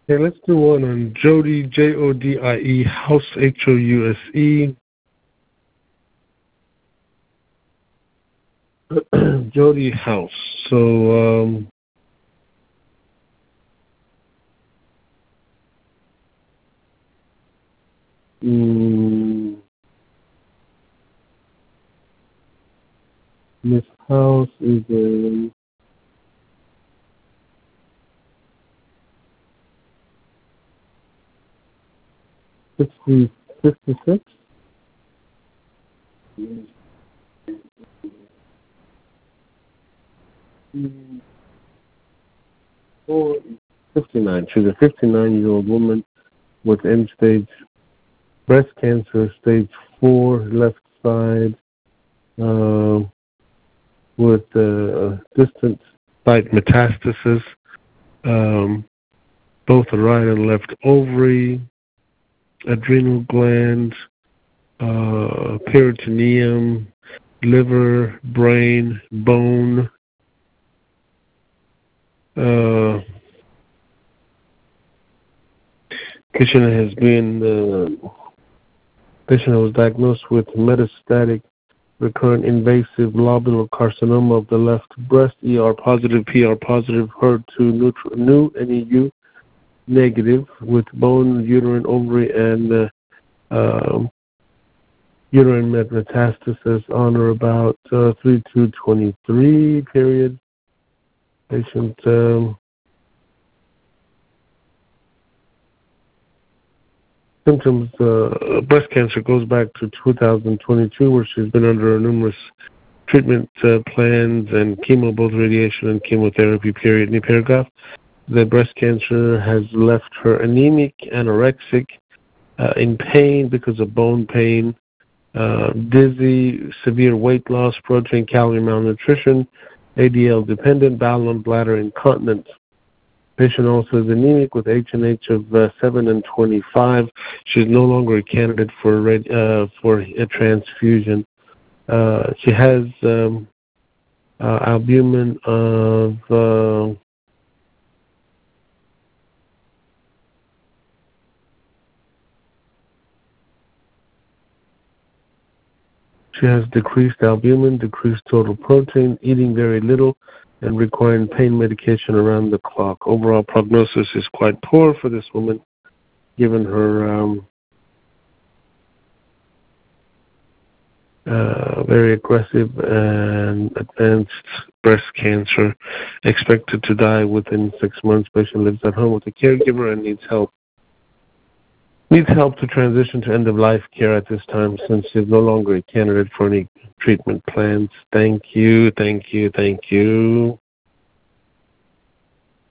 Okay, let's do one on Jody, Jodie, House, House. Jody House. So, Miss House is a 56. 59. She's a 59-year-old woman with end-stage breast cancer, stage 4, left side, with distant site metastasis, both the right and left ovary, adrenal gland, peritoneum, liver, brain, bone. Patient was diagnosed with metastatic recurrent invasive lobular carcinoma of the left breast, ER positive, PR positive, HER2 new, NEU negative, with bone, uterine, ovary, and uterine metastasis on or about 3/2/23 period. Patient symptoms, breast cancer goes back to 2022, where she's been under numerous treatment plans and chemo, both radiation and chemotherapy, period. New paragraph. The breast cancer has left her anemic, anorexic, in pain because of bone pain, dizzy, severe weight loss, protein, calorie malnutrition, ADL dependent, bowel and bladder incontinence. Patient also is anemic with H&H of 7 and 25. She's no longer a candidate for a transfusion. She has albumin of she has decreased albumin, decreased total protein, eating very little, and requiring pain medication around the clock. Overall prognosis is quite poor for this woman, given her very aggressive and advanced breast cancer. Expected to die within 6 months. Patient lives at home with a caregiver and needs help to transition to end-of-life care at this time, since she's no longer a candidate for any treatment plans. Thank you.